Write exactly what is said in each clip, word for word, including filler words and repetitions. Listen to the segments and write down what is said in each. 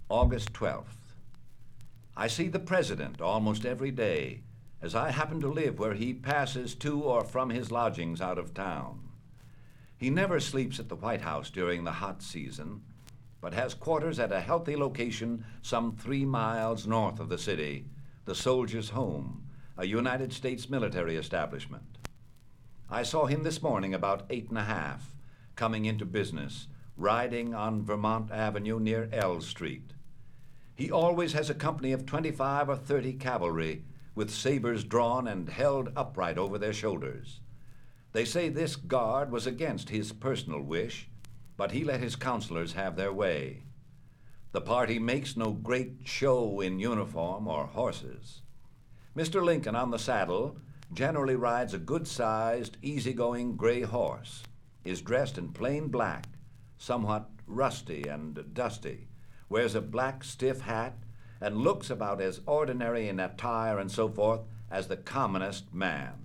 August twelfth. I see the President almost every day, as I happen to live where he passes to or from his lodgings out of town. He never sleeps at the White House during the hot season, but has quarters at a healthy location some three miles north of the city, the Soldiers' Home, a United States military establishment. I saw him this morning about eight and a half, coming into business, riding on Vermont Avenue near L Street. He always has a company of twenty-five or thirty cavalry with sabers drawn and held upright over their shoulders. They say this guard was against his personal wish, but he let his counselors have their way. The party makes no great show in uniform or horses. Mister Lincoln on the saddle generally rides a good-sized, easy-going gray horse, is dressed in plain black, somewhat rusty and dusty, wears a black stiff hat, and looks about as ordinary in attire and so forth as the commonest man.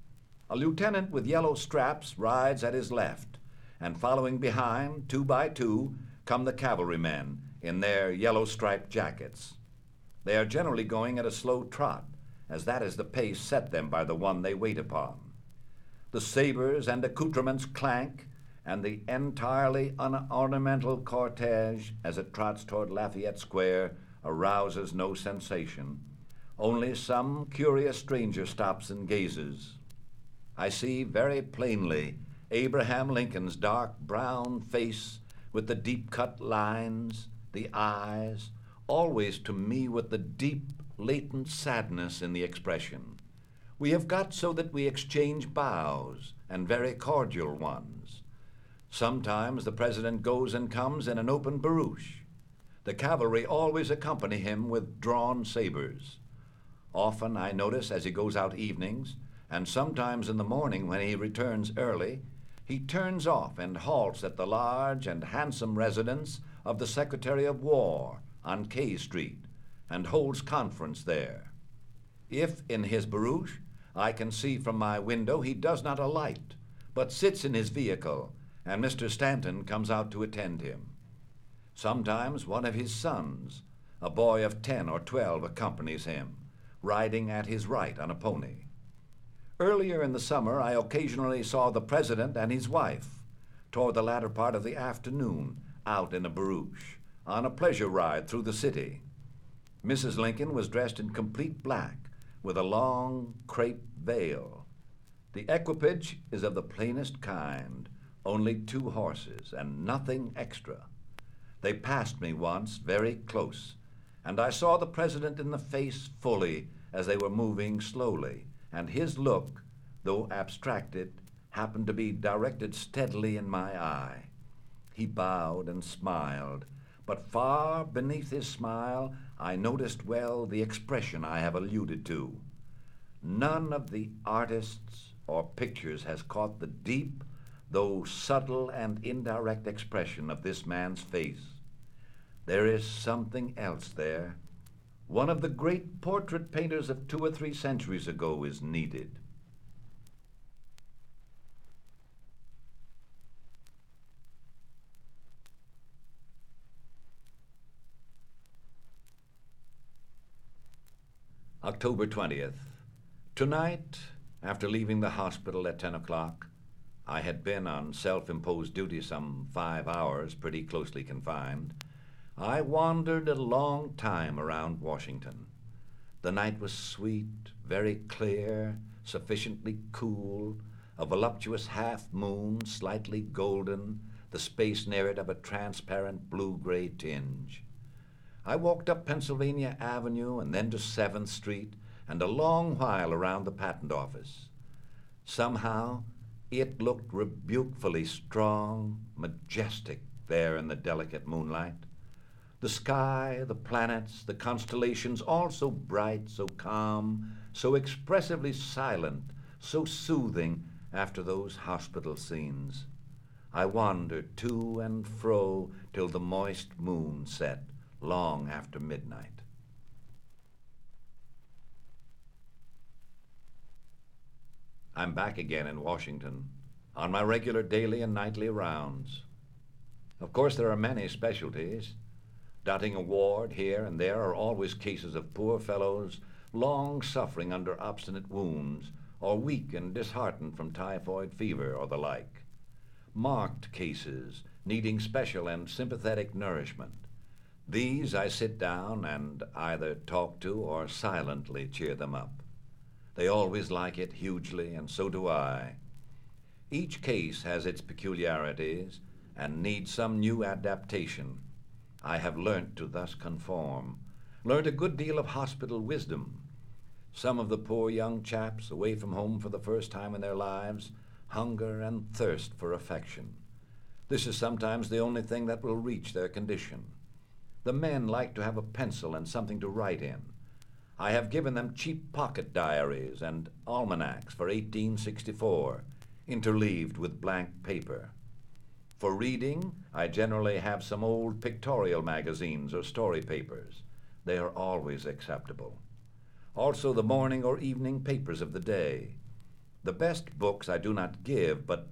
A lieutenant with yellow straps rides at his left, and following behind, two by two, come the cavalrymen in their yellow-striped jackets. They are generally going at a slow trot, as that is the pace set them by the one they wait upon. The sabers and accoutrements clank, and the entirely unornamental cortege, as it trots toward Lafayette Square, arouses no sensation. Only some curious stranger stops and gazes. I see very plainly Abraham Lincoln's dark brown face with the deep-cut lines, the eyes, always to me with the deep, latent sadness in the expression. We have got so that we exchange bows, and very cordial ones. Sometimes the President goes and comes in an open barouche. The cavalry always accompany him with drawn sabers. Often I notice as he goes out evenings, and sometimes in the morning when he returns early, he turns off and halts at the large and handsome residence of the Secretary of War on K Street and holds conference there. If in his barouche I can see from my window he does not alight, but sits in his vehicle, and Mister Stanton comes out to attend him. Sometimes one of his sons, a boy of ten or twelve, accompanies him, riding at his right on a pony. Earlier in the summer, I occasionally saw the President and his wife, toward the latter part of the afternoon, out in a barouche, on a pleasure ride through the city. Missus Lincoln was dressed in complete black, with a long crepe veil. The equipage is of the plainest kind, only two horses, and nothing extra. They passed me once, very close, and I saw the President in the face fully as they were moving slowly, and his look, though abstracted, happened to be directed steadily in my eye. He bowed and smiled, but far beneath his smile I noticed well the expression I have alluded to. None of the artists or pictures has caught the deep, though subtle and indirect expression of this man's face. There is something else there. One of the great portrait painters of two or three centuries ago is needed. October twentieth. Tonight, after leaving the hospital at ten o'clock, I had been on self-imposed duty some five hours, pretty closely confined. I wandered a long time around Washington. The night was sweet, very clear, sufficiently cool, a voluptuous half moon, slightly golden, the space near it of a transparent blue-gray tinge. I walked up Pennsylvania Avenue and then to seventh Street and a long while around the patent office. Somehow, it looked rebukefully strong, majestic there in the delicate moonlight. The sky, the planets, the constellations, all so bright, so calm, so expressively silent, so soothing after those hospital scenes. I wandered to and fro till the moist moon set, long after midnight. I'm back again in Washington, on my regular daily and nightly rounds. Of course, there are many specialties. Dotting a ward here and there are always cases of poor fellows long suffering under obstinate wounds, or weak and disheartened from typhoid fever or the like. Marked cases needing special and sympathetic nourishment. These I sit down and either talk to or silently cheer them up. They always like it hugely, and so do I. Each case has its peculiarities and needs some new adaptation. I have learnt to thus conform, learnt a good deal of hospital wisdom. Some of the poor young chaps away from home for the first time in their lives hunger and thirst for affection. This is sometimes the only thing that will reach their condition. The men like to have a pencil and something to write in. I have given them cheap pocket diaries and almanacs for eighteen sixty-four, interleaved with blank paper. For reading, I generally have some old pictorial magazines or story papers. They are always acceptable. Also the morning or evening papers of the day. The best books I do not give, but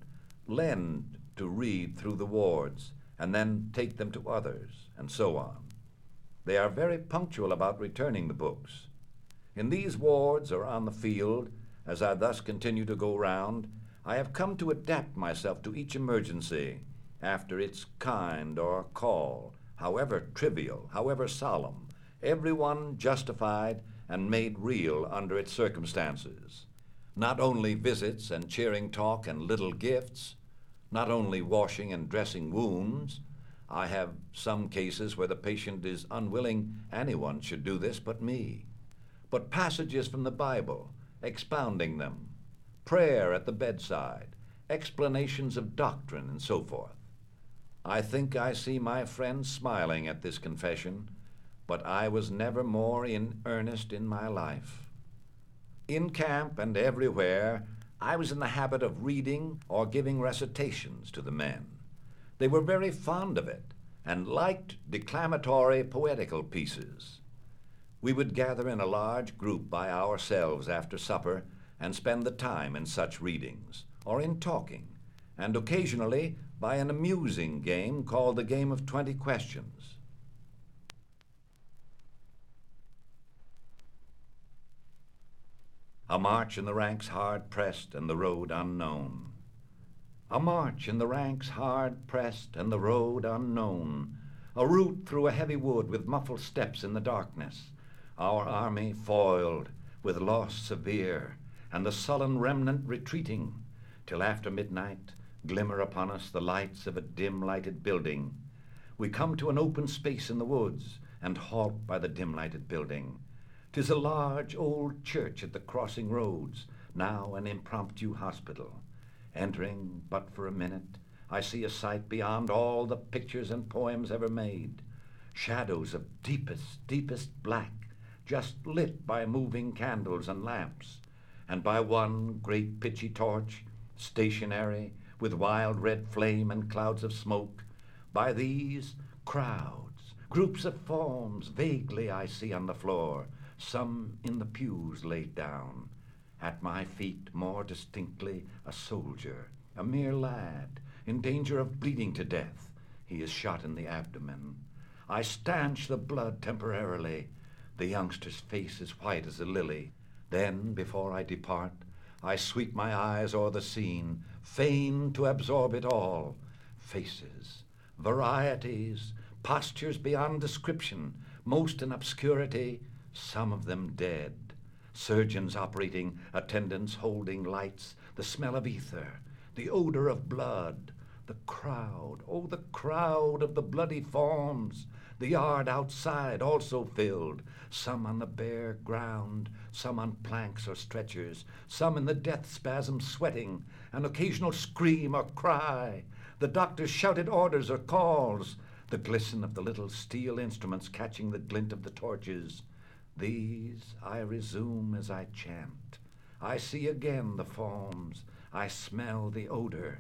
lend to read through the wards, and then take them to others, and so on. They are very punctual about returning the books. In these wards or on the field, as I thus continue to go round, I have come to adapt myself to each emergency after its kind or call, however trivial, however solemn, every one justified and made real under its circumstances. Not only visits and cheering talk and little gifts, not only washing and dressing wounds. I have some cases where the patient is unwilling anyone should do this but me. But passages from the Bible, expounding them, prayer at the bedside, explanations of doctrine, and so forth. I think I see my friend smiling at this confession, but I was never more in earnest in my life. In camp and everywhere, I was in the habit of reading or giving recitations to the men. They were very fond of it and liked declamatory poetical pieces. We would gather in a large group by ourselves after supper and spend the time in such readings, or in talking, and occasionally by an amusing game called the Game of Twenty Questions. A march in the ranks hard pressed and the road unknown. A march in the ranks hard pressed and the road unknown. A route through a heavy wood with muffled steps in the darkness. Our army foiled with loss severe, and the sullen remnant retreating, till after midnight glimmer upon us the lights of a dim-lighted building. We come to an open space in the woods and halt by the dim-lighted building. 'Tis a large old church at the crossing roads, now an impromptu hospital. Entering but for a minute, I see a sight beyond all the pictures and poems ever made. Shadows of deepest, deepest black, just lit by moving candles and lamps, and by one great pitchy torch, stationary, with wild red flame and clouds of smoke. By these, crowds, groups of forms vaguely I see on the floor, some in the pews laid down. At my feet, more distinctly, a soldier, a mere lad, in danger of bleeding to death. He is shot in the abdomen. I stanch the blood temporarily. The youngster's face is white as a lily. Then, before I depart, I sweep my eyes o'er the scene, fain to absorb it all. Faces, varieties, postures beyond description, most in obscurity, some of them dead. Surgeons operating, attendants holding lights, the smell of ether, the odor of blood, the crowd, oh, the crowd of the bloody forms, the yard outside also filled, some on the bare ground, some on planks or stretchers, some in the death spasm sweating, an occasional scream or cry, the doctor's shouted orders or calls, the glisten of the little steel instruments catching the glint of the torches. These I resume as I chant. I see again the forms. I smell the odor.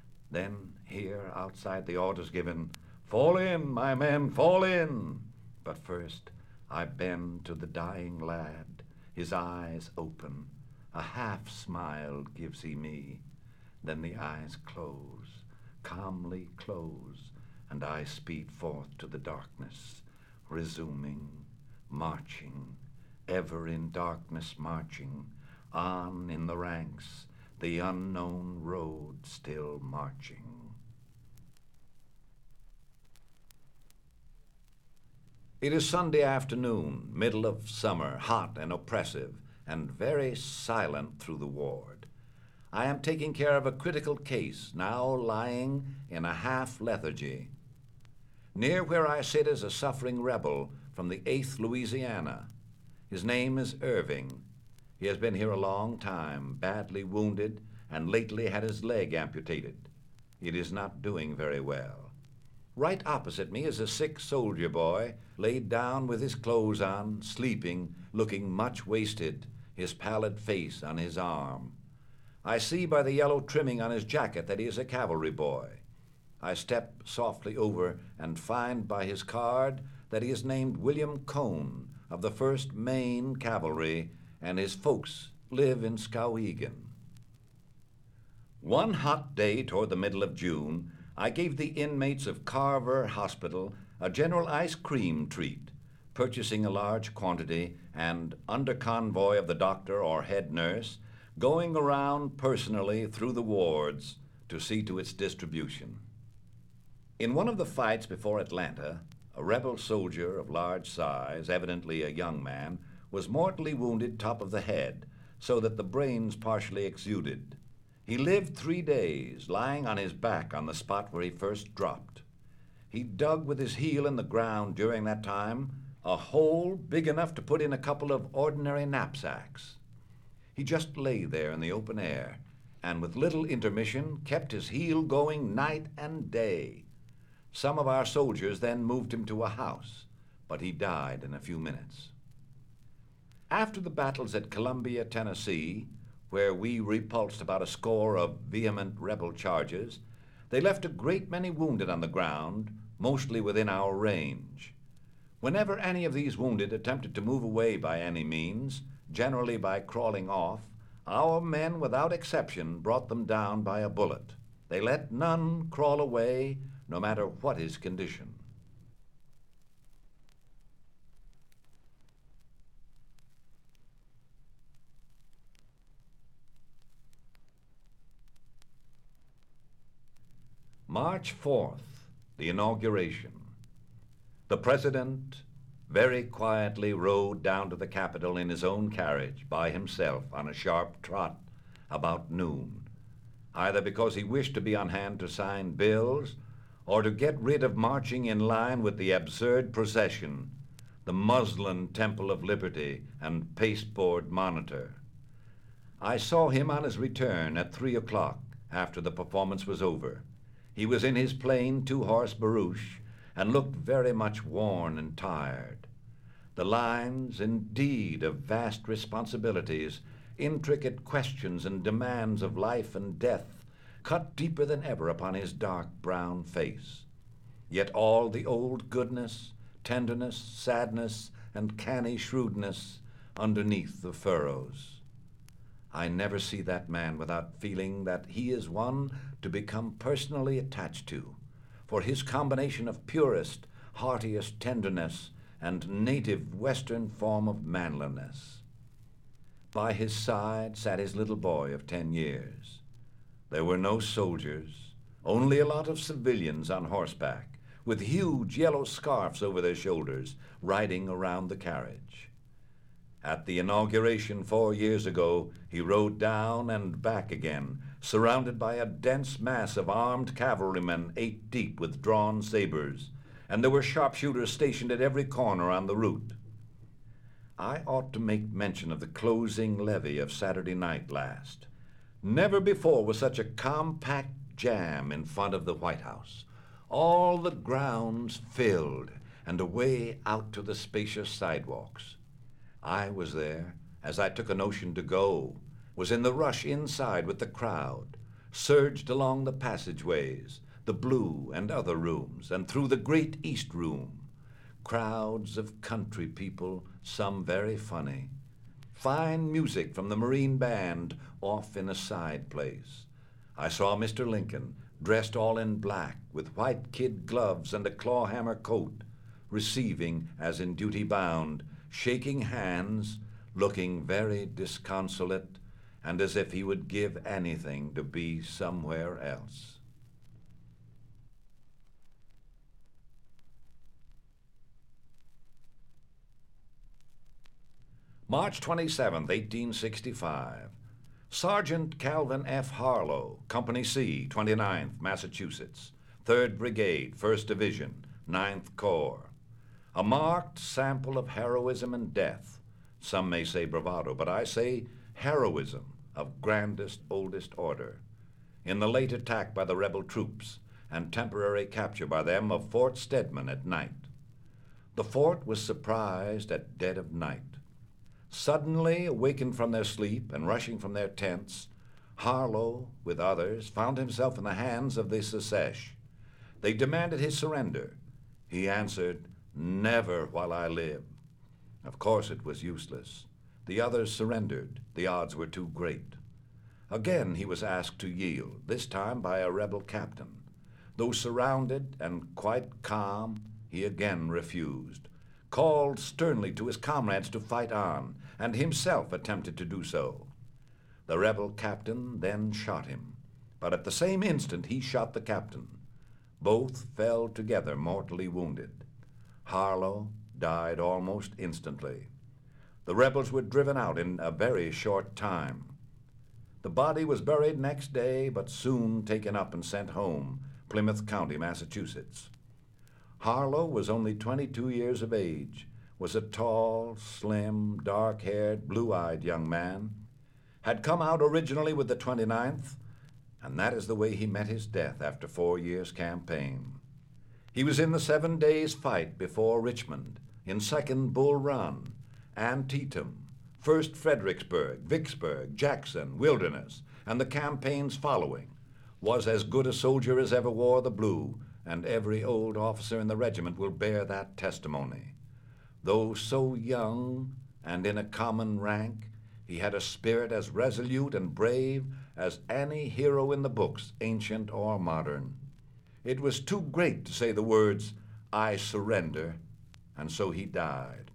Then here outside the orders given, fall in, my men, fall in. But first I bend to the dying lad. His eyes open. A half smile gives he me. Then the eyes close, calmly close, and I speed forth to the darkness. resuming, marching, ever in darkness marching, on in the ranks, the unknown road still marching. It is Sunday afternoon, middle of summer, hot and oppressive, and very silent through the ward. I am taking care of a critical case, now lying in a half lethargy. Near where I sit is a suffering rebel from the eighth Louisiana. His name is Irving. He has been here a long time, badly wounded, and lately had his leg amputated. It is not doing very well. Right opposite me is a sick soldier boy, laid down with his clothes on, sleeping, looking much wasted, his pallid face on his arm. I see by the yellow trimming on his jacket that he is a cavalry boy. I step softly over and find by his card that he is named William Cone of the first Maine Cavalry, and his folks live in Skowhegan. One hot day toward the middle of June, I gave the inmates of Carver Hospital a general ice cream treat, purchasing a large quantity and, under convoy of the doctor or head nurse, going around personally through the wards to see to its distribution. In one of the fights before Atlanta, a rebel soldier of large size, evidently a young man, was mortally wounded top of the head, so that the brains partially exuded. He lived three days, lying on his back on the spot where he first dropped. He dug with his heel in the ground during that time a hole big enough to put in a couple of ordinary knapsacks. He just lay there in the open air, and with little intermission kept his heel going night and day. Some of our soldiers then moved him to a house, but he died in a few minutes. After the battles at Columbia, Tennessee, where we repulsed about a score of vehement rebel charges, they left a great many wounded on the ground, mostly within our range. Whenever any of these wounded attempted to move away by any means, generally by crawling off, our men, without exception, brought them down by a bullet. They let none crawl away, no matter what his condition. March fourth, the inauguration. The President very quietly rode down to the Capitol in his own carriage by himself on a sharp trot about noon, either because he wished to be on hand to sign bills or to get rid of marching in line with the absurd procession, the muslin Temple of Liberty and pasteboard Monitor. I saw him on his return at three o'clock after the performance was over. He was in his plain two-horse barouche and looked very much worn and tired. The lines, indeed, of vast responsibilities, intricate questions and demands of life and death, cut deeper than ever upon his dark brown face. Yet all the old goodness, tenderness, sadness, and canny shrewdness underneath the furrows. I never see that man without feeling that he is one to become personally attached to, for his combination of purest, heartiest tenderness and native Western form of manliness. By his side sat his little boy of ten years. There were no soldiers, only a lot of civilians on horseback, with huge yellow scarfs over their shoulders, riding around the carriage. At the inauguration four years ago, he rode down and back again, surrounded by a dense mass of armed cavalrymen eight deep with drawn sabers, and there were sharpshooters stationed at every corner on the route. I ought to make mention of the closing levee of Saturday night last. Never before was such a compact jam in front of the White House. All the grounds filled, and away out to the spacious sidewalks. I was there, as I took a notion to go, was in the rush inside with the crowd, surged along the passageways, the blue and other rooms, and through the great East Room. Crowds of country people, some very funny. Fine music from the Marine Band off in a side place. I saw Mister Lincoln, dressed all in black, with white kid gloves and a clawhammer coat, receiving as in duty bound, shaking hands, looking very disconsolate, and as if he would give anything to be somewhere else. March twenty-seventh, eighteen sixty-five. Sergeant Calvin F. Harlow, Company C, twenty-ninth, Massachusetts, third Brigade, first Division, ninth Corps. A marked sample of heroism and death. Some may say bravado, but I say heroism of grandest, oldest order. In the late attack by the rebel troops and temporary capture by them of Fort Stedman at night. The fort was surprised at dead of night. Suddenly awakened from their sleep and rushing from their tents, Harlow, with others, found himself in the hands of the Secesh. They demanded his surrender. He answered, "Never while I live." Of course it was useless. The others surrendered. The odds were too great. Again he was asked to yield, this time by a rebel captain. Though surrounded and quite calm, he again refused, called sternly to his comrades to fight on, and himself attempted to do so. The rebel captain then shot him, but at the same instant he shot the captain. Both fell together mortally wounded. Harlow died almost instantly. The rebels were driven out in a very short time. The body was buried next day, but soon taken up and sent home, Plymouth County, Massachusetts. Harlow was only twenty-two years of age, was a tall, slim, dark-haired, blue-eyed young man, had come out originally with the twenty-ninth, and that is the way he met his death after four years' campaign. He was in the Seven Days fight before Richmond, in Second Bull Run, Antietam, First Fredericksburg, Vicksburg, Jackson, Wilderness, and the campaigns following, was as good a soldier as ever wore the blue, and every old officer in the regiment will bear that testimony. Though so young and in a common rank, he had a spirit as resolute and brave as any hero in the books, ancient or modern. It was too great to say the words, "I surrender," and so he died.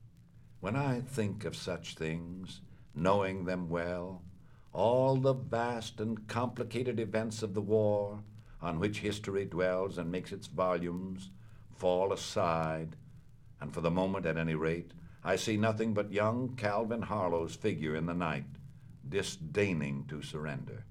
When I think of such things, knowing them well, all the vast and complicated events of the war, on which history dwells and makes its volumes, fall aside, and for the moment at any rate, I see nothing but young Calvin Harlow's figure in the night, disdaining to surrender.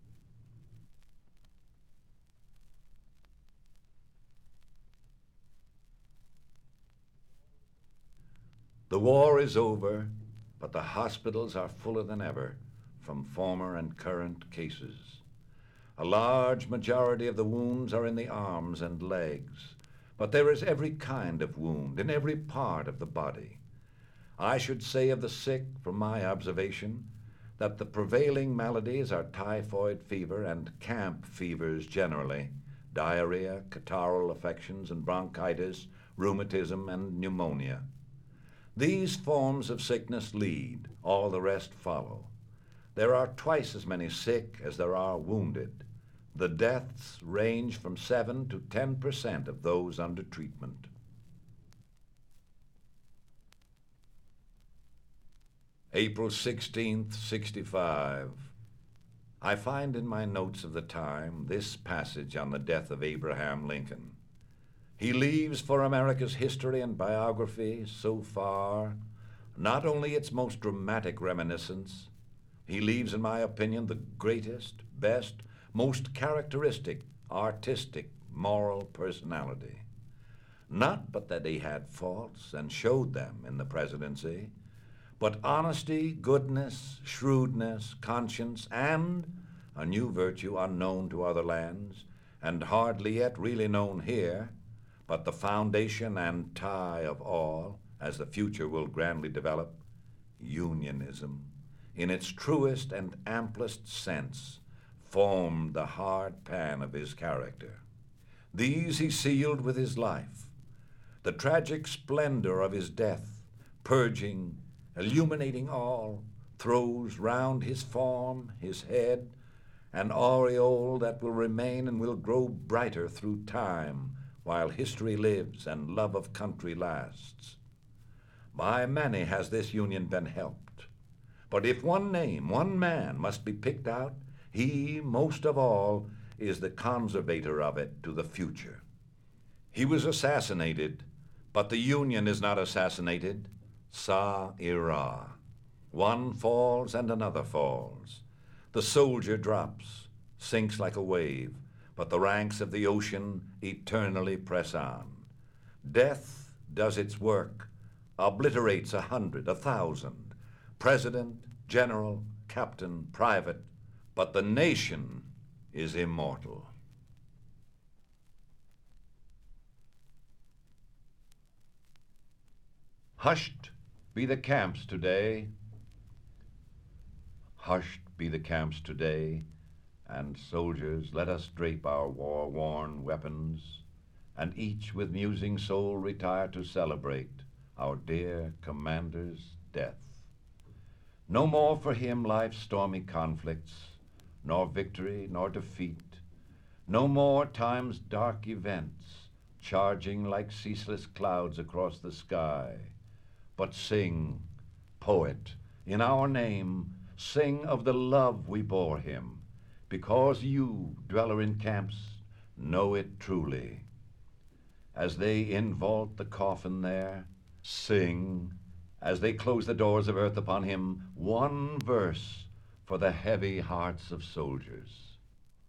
The war is over, but the hospitals are fuller than ever from former and current cases. A large majority of the wounds are in the arms and legs, but there is every kind of wound in every part of the body. I should say of the sick, from my observation, that the prevailing maladies are typhoid fever and camp fevers generally, diarrhea, catarrhal affections and bronchitis, rheumatism and pneumonia. These forms of sickness lead, all the rest follow. There are twice as many sick as there are wounded. The deaths range from seven to ten percent of those under treatment. April sixteenth, sixty-five. I find in my notes of the time this passage on the death of Abraham Lincoln. He leaves for America's history and biography so far not only its most dramatic reminiscence, he leaves, in my opinion, the greatest, best, most characteristic, artistic, moral personality. Not but that he had faults and showed them in the presidency, but honesty, goodness, shrewdness, conscience, and a new virtue unknown to other lands, and hardly yet really known here, but the foundation and tie of all, as the future will grandly develop, unionism, in its truest and amplest sense, formed the hard pan of his character. These he sealed with his life. The tragic splendor of his death, purging, illuminating all, throws round his form, his head, an aureole that will remain and will grow brighter through time, while history lives and love of country lasts. By many has this Union been helped, but if one name, one man must be picked out, he, most of all, is the conservator of it to the future. He was assassinated, but the Union is not assassinated. Ça ira. One falls and another falls. The soldier drops, sinks like a wave, but the ranks of the ocean eternally press on. Death does its work, obliterates a hundred, a thousand, president, general, captain, private, but the nation is immortal. Hushed be the camps today, hushed be the camps today, and soldiers, let us drape our war-worn weapons, and each with musing soul retire to celebrate our dear commander's death. No more for him life's stormy conflicts, nor victory nor defeat, no more time's dark events charging like ceaseless clouds across the sky, but sing, poet, in our name, sing of the love we bore him, because you, dweller in camps, know it truly. As they invault the coffin there, sing, as they close the doors of earth upon him, one verse for the heavy hearts of soldiers.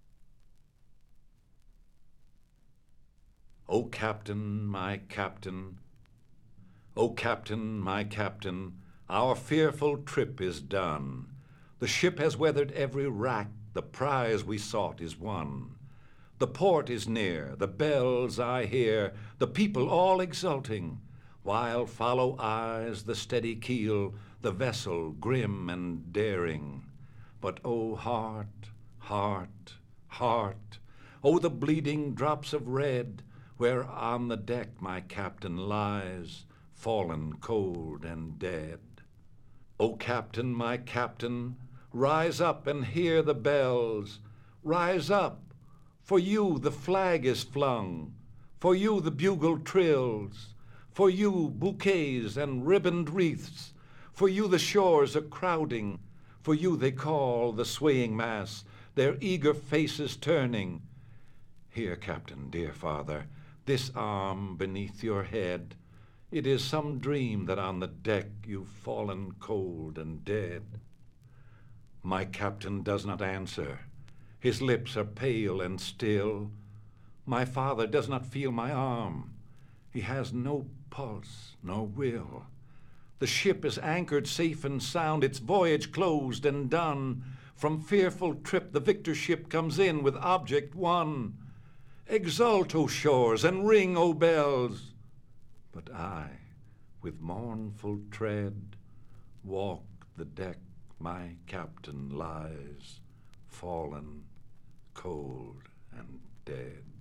O Captain, my Captain, O Captain, my Captain, our fearful trip is done. The ship has weathered every wrack, the prize we sought is won. The port is near, the bells I hear, the people all exulting, while follow eyes the steady keel, the vessel grim and daring. But oh heart, heart, heart, oh the bleeding drops of red, where on the deck my captain lies, fallen cold and dead. O Captain, my Captain, rise up and hear the bells. Rise up, for you the flag is flung, for you the bugle trills, for you bouquets and ribboned wreaths, for you the shores are crowding, for you they call the swaying mass, their eager faces turning. Here, Captain, dear father, this arm beneath your head, it is some dream that on the deck you've fallen cold and dead. My captain does not answer. His lips are pale and still. My father does not feel my arm. He has no pulse nor will. The ship is anchored safe and sound, its voyage closed and done. From fearful trip the victor ship comes in with object won. Exult, O shores, and ring, O bells. But I, with mournful tread, walk the deck my captain lies, fallen, cold, and dead.